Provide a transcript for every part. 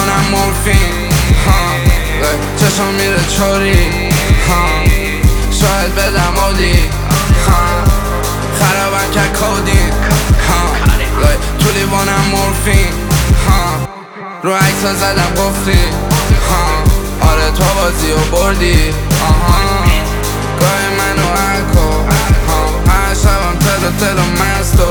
لیوانم مورفین چشم میره چوری شاید بدم آدی خرابم که کودین تو لیوانم مورفین رو عکس زدم گفتی آره تو بازی و بردی گاهی منو اکو هر شبم تلو مستو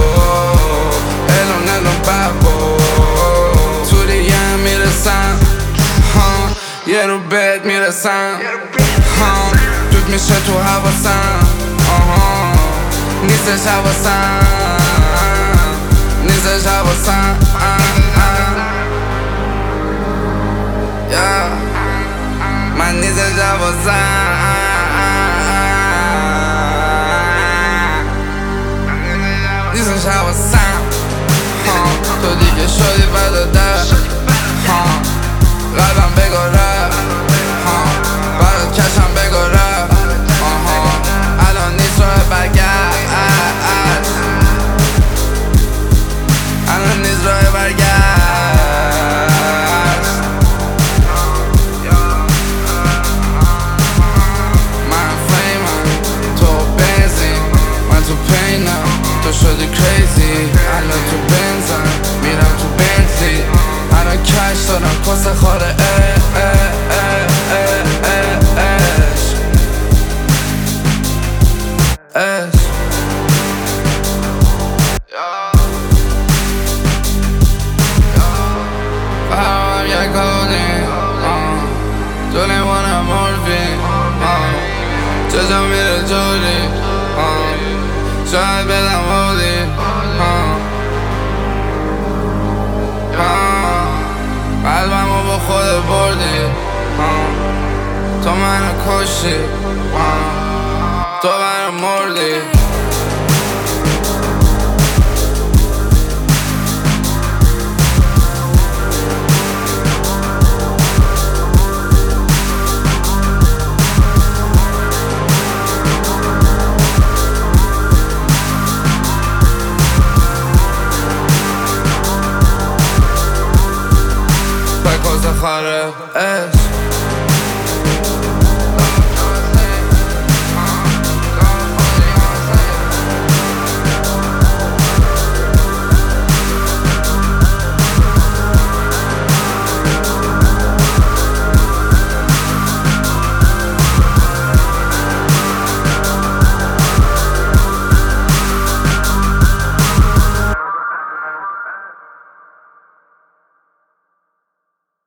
الون بابو تو دیگه هم میرسم یه رو بهت میرسم دود میشه تو حواسم نیستش حواسم من نیستش حواسم نیستش حواسم تو دیگه شدی بدادر قلبم بگاره برات کشم بگاره الان نیست راه برگشت الان نیست راه برگشت من فیمم تو بنزین من تو پینم تو شدی کریزی الان تو بنزن میرم تو بنزی الان کش دارم کس خوره فرامم یک کودین تو لیوانم مورفین چشم میره جوری شاید بدم آدی قلبمو با خود بردی تو منو کشتی تو منو مردی Cosa fare